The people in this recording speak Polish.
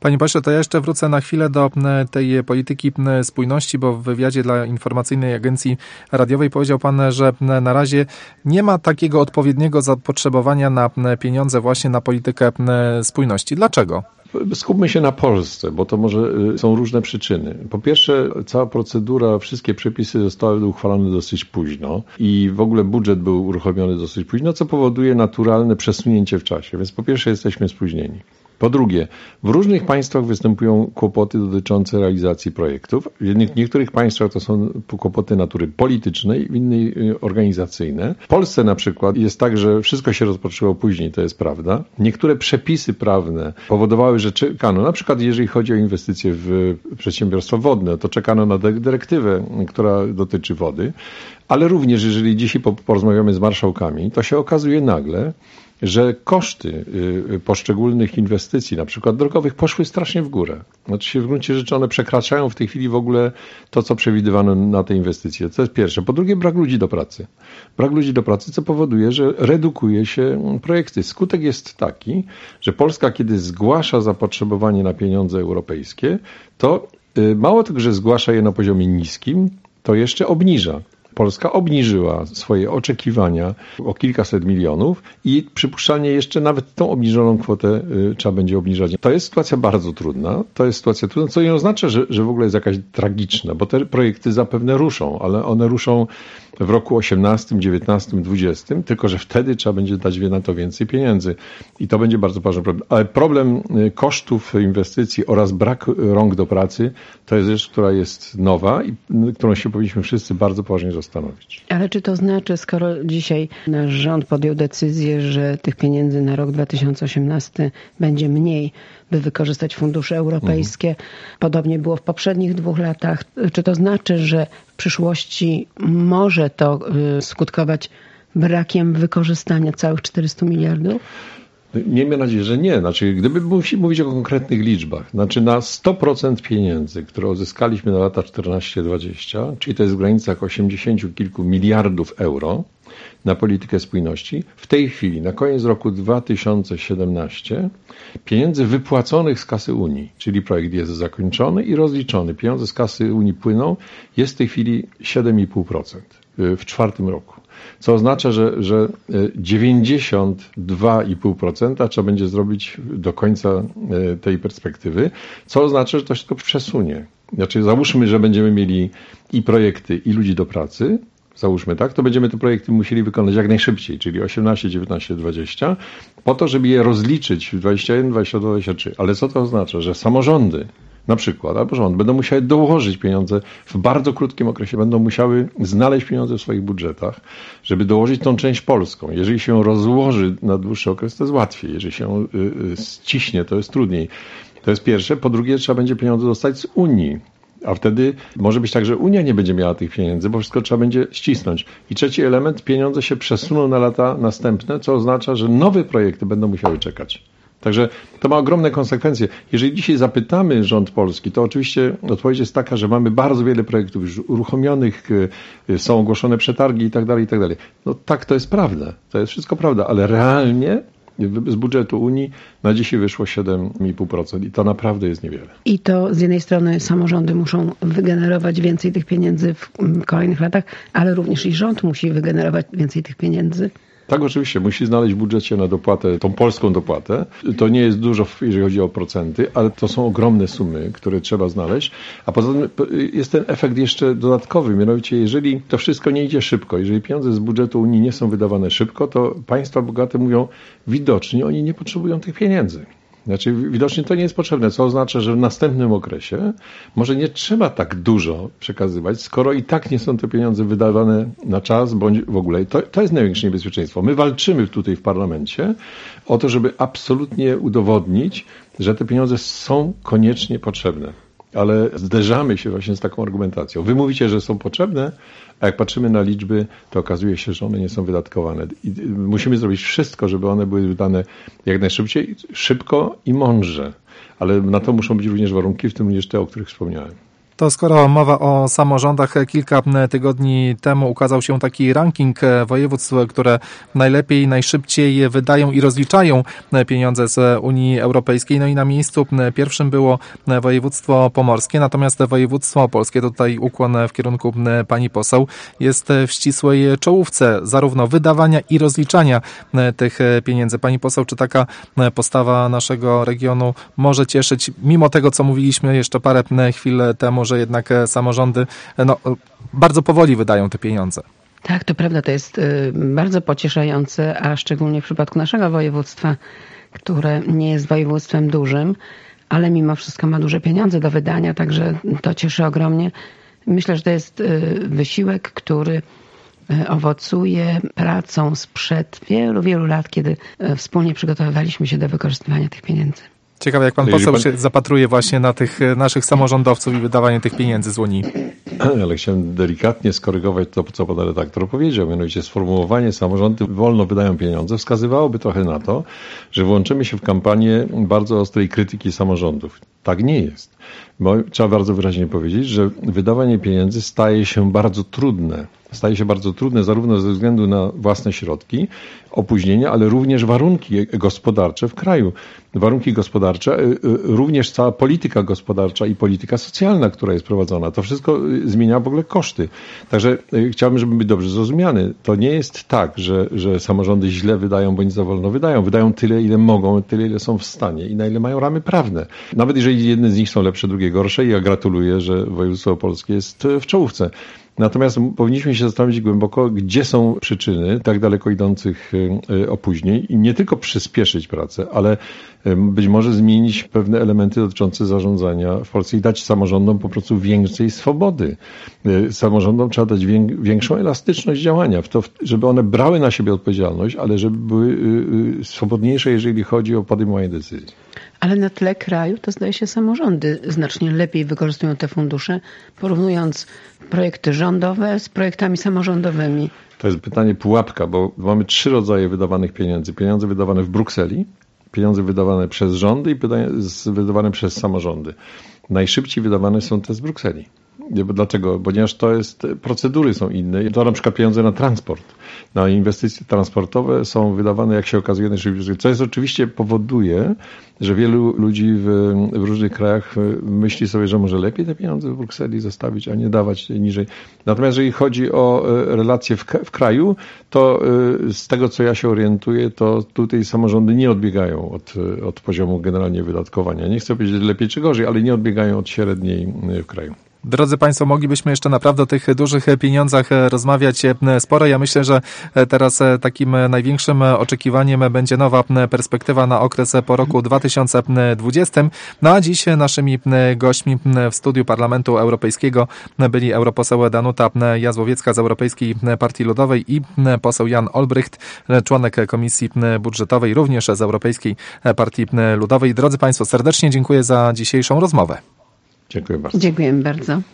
Panie pośle, to ja jeszcze wrócę na chwilę do tej polityki spójności, bo w wywiadzie dla informacyjnej agencji radiowej powiedział pan, że na razie nie ma takiego odpowiedniego zapotrzebowania na pieniądze właśnie na politykę spójności. Dlaczego? Skupmy się na Polsce, bo to może są różne przyczyny. Po pierwsze, cała procedura, wszystkie przepisy zostały uchwalone dosyć późno i w ogóle budżet był uruchomiony dosyć późno, co powoduje naturalne przesunięcie w czasie. Więc po pierwsze jesteśmy spóźnieni. Po drugie, w różnych państwach występują kłopoty dotyczące realizacji projektów. W niektórych państwach to są kłopoty natury politycznej, w innych organizacyjne. W Polsce na przykład jest tak, że wszystko się rozpoczęło później, to jest prawda. Niektóre przepisy prawne powodowały, że czekano, na przykład jeżeli chodzi o inwestycje w przedsiębiorstwa wodne, to czekano na dyrektywę, która dotyczy wody, ale również jeżeli dzisiaj porozmawiamy z marszałkami, to się okazuje nagle, że koszty poszczególnych inwestycji, na przykład drogowych, poszły strasznie w górę. Znaczy w gruncie rzeczy one przekraczają w tej chwili w ogóle to, co przewidywano na te inwestycje. To jest pierwsze. Po drugie, brak ludzi do pracy. Brak ludzi do pracy, co powoduje, że redukuje się projekty. Skutek jest taki, że Polska, kiedy zgłasza zapotrzebowanie na pieniądze europejskie, to mało tego, że zgłasza je na poziomie niskim, to jeszcze obniża. Polska obniżyła swoje oczekiwania o kilkaset milionów i przypuszczalnie jeszcze nawet tą obniżoną kwotę trzeba będzie obniżać. To jest sytuacja bardzo trudna. Co nie oznacza, że w ogóle jest jakaś tragiczna, bo te projekty zapewne ruszą, ale one ruszą w roku 18, 19, 20, tylko że wtedy trzeba będzie dać na to więcej pieniędzy. I to będzie bardzo ważny problem. Ale problem kosztów inwestycji oraz brak rąk do pracy to jest rzecz, która jest nowa i którą się powinniśmy wszyscy bardzo poważnie zastanowić. Ale czy to znaczy, skoro dzisiaj nasz rząd podjął decyzję, że tych pieniędzy na rok 2018 będzie mniej, by wykorzystać fundusze europejskie, podobnie było w poprzednich 2 latach, czy to znaczy, że w przyszłości może to skutkować brakiem wykorzystania całych 400 miliardów? Miejmy nadzieję, że nie. Znaczy, gdyby mówić o konkretnych liczbach, znaczy na 100% pieniędzy, które uzyskaliśmy na lata 14-20, czyli to jest w granicach 80 kilku miliardów euro na politykę spójności, w tej chwili, na koniec roku 2017, pieniędzy wypłaconych z kasy Unii, czyli projekt jest zakończony i rozliczony, pieniądze z kasy Unii płyną, jest w tej chwili 7,5% w 4 roku. Co oznacza, że 92,5% trzeba będzie zrobić do końca tej perspektywy, co oznacza, że to wszystko przesunie. Znaczy załóżmy, że będziemy mieli i projekty, i ludzi do pracy, załóżmy tak, to będziemy te projekty musieli wykonać jak najszybciej, czyli 18, 19, 20, po to, żeby je rozliczyć w 21, 22, 23. Ale co to oznacza? Że samorządy na przykład, albo rząd, będą musiały dołożyć pieniądze w bardzo krótkim okresie, będą musiały znaleźć pieniądze w swoich budżetach, żeby dołożyć tą część polską. Jeżeli się rozłoży na dłuższy okres, to jest łatwiej. Jeżeli się ściśnie, to jest trudniej. To jest pierwsze. Po drugie, trzeba będzie pieniądze dostać z Unii. A wtedy może być tak, że Unia nie będzie miała tych pieniędzy, bo wszystko trzeba będzie ścisnąć. I trzeci element, pieniądze się przesuną na lata następne, co oznacza, że nowe projekty będą musiały czekać. Także to ma ogromne konsekwencje. Jeżeli dzisiaj zapytamy rząd polski, to oczywiście odpowiedź jest taka, że mamy bardzo wiele projektów już uruchomionych, są ogłoszone przetargi i tak dalej, i tak dalej. No tak, to jest prawda. To jest wszystko prawda, ale realnie z budżetu Unii na dzisiaj wyszło 7,5% i to naprawdę jest niewiele. I to z jednej strony samorządy muszą wygenerować więcej tych pieniędzy w kolejnych latach, ale również i rząd musi wygenerować więcej tych pieniędzy. Tak, oczywiście. Musi znaleźć w budżecie na dopłatę, tą polską dopłatę. To nie jest dużo, jeżeli chodzi o procenty, ale to są ogromne sumy, które trzeba znaleźć. A poza tym jest ten efekt jeszcze dodatkowy. Mianowicie, jeżeli to wszystko nie idzie szybko, jeżeli pieniądze z budżetu Unii nie są wydawane szybko, to państwa bogate mówią, widocznie oni nie potrzebują tych pieniędzy. Znaczy widocznie to nie jest potrzebne, co oznacza, że w następnym okresie może nie trzeba tak dużo przekazywać, skoro i tak nie są te pieniądze wydawane na czas, bądź w ogóle. To jest największe niebezpieczeństwo. My walczymy tutaj w parlamencie o to, żeby absolutnie udowodnić, że te pieniądze są koniecznie potrzebne. Ale zderzamy się właśnie z taką argumentacją. Wy mówicie, że są potrzebne, a jak patrzymy na liczby, to okazuje się, że one nie są wydatkowane. I musimy zrobić wszystko, żeby one były wydane jak najszybciej, szybko i mądrze. Ale na to muszą być również warunki, w tym również te, o których wspomniałem. To skoro mowa o samorządach, kilka tygodni temu ukazał się taki ranking województw, które najlepiej, najszybciej wydają i rozliczają pieniądze z Unii Europejskiej. No i na miejscu pierwszym było województwo pomorskie, natomiast województwo opolskie, tutaj ukłon w kierunku pani poseł, jest w ścisłej czołówce zarówno wydawania i rozliczania tych pieniędzy. Pani poseł, czy taka postawa naszego regionu może cieszyć, mimo tego, co mówiliśmy jeszcze parę chwil temu, że jednak samorządy bardzo powoli wydają te pieniądze? Tak, to prawda, to jest bardzo pocieszające, a szczególnie w przypadku naszego województwa, które nie jest województwem dużym, ale mimo wszystko ma duże pieniądze do wydania, także to cieszy ogromnie. Myślę, że to jest wysiłek, który owocuje pracą sprzed wielu, wielu lat, kiedy wspólnie przygotowywaliśmy się do wykorzystywania tych pieniędzy. Ciekawe, jak pan poseł się zapatruje właśnie na tych naszych samorządowców i wydawanie tych pieniędzy z Unii. Ale chciałem delikatnie skorygować to, co pan redaktor powiedział. Mianowicie sformułowanie samorządy wolno wydają pieniądze wskazywałoby trochę na to, że włączymy się w kampanię bardzo ostrej krytyki samorządów. Tak nie jest. Bo trzeba bardzo wyraźnie powiedzieć, że wydawanie pieniędzy staje się bardzo trudne. Staje się bardzo trudne zarówno ze względu na własne środki, opóźnienia, ale również warunki gospodarcze w kraju. Warunki gospodarcze, również cała polityka gospodarcza i polityka socjalna, która jest prowadzona. To wszystko zmienia w ogóle koszty. Także chciałbym, żeby być dobrze zrozumiany. To nie jest tak, że samorządy źle wydają, bądź za wolno wydają. Wydają tyle, ile mogą, tyle, ile są w stanie i na ile mają ramy prawne. Nawet jeżeli jedne z nich są lepsze, drugie gorsze, i ja gratuluję, że województwo opolskie jest w czołówce. Natomiast powinniśmy się zastanowić głęboko, gdzie są przyczyny tak daleko idących opóźnień i nie tylko przyspieszyć pracę, ale być może zmienić pewne elementy dotyczące zarządzania w Polsce i dać samorządom po prostu więcej swobody. Samorządom trzeba dać większą elastyczność działania, w to, żeby one brały na siebie odpowiedzialność, ale żeby były swobodniejsze, jeżeli chodzi o podejmowanie decyzji. Ale na tle kraju to zdaje się samorządy znacznie lepiej wykorzystują te fundusze, porównując projekty rządowe z projektami samorządowymi. To jest pytanie pułapka, bo mamy 3 rodzaje wydawanych pieniędzy. Pieniądze wydawane w Brukseli, pieniądze wydawane przez rządy i wydawane przez samorządy. Najszybciej wydawane są te z Brukseli. Dlaczego? Ponieważ procedury są inne. To na przykład pieniądze na transport, na inwestycje transportowe są wydawane, jak się okazuje, najszybciej. Co jest oczywiście powoduje, że wielu ludzi w różnych krajach myśli sobie, że może lepiej te pieniądze w Brukseli zostawić, a nie dawać niżej. Natomiast jeżeli chodzi o relacje w kraju, to z tego, co ja się orientuję, to tutaj samorządy nie odbiegają od poziomu generalnie wydatkowania. Nie chcę powiedzieć lepiej czy gorzej, ale nie odbiegają od średniej w kraju. Drodzy Państwo, moglibyśmy jeszcze naprawdę o tych dużych pieniądzach rozmawiać sporo. Ja myślę, że teraz takim największym oczekiwaniem będzie nowa perspektywa na okres po roku 2020. No a dziś naszymi gośćmi w studiu Parlamentu Europejskiego byli europoseł Danuta Jazłowiecka z Europejskiej Partii Ludowej i poseł Jan Olbrycht, członek Komisji Budżetowej, również z Europejskiej Partii Ludowej. Drodzy Państwo, serdecznie dziękuję za dzisiejszą rozmowę. Dziękuję bardzo. Dziękujemy bardzo.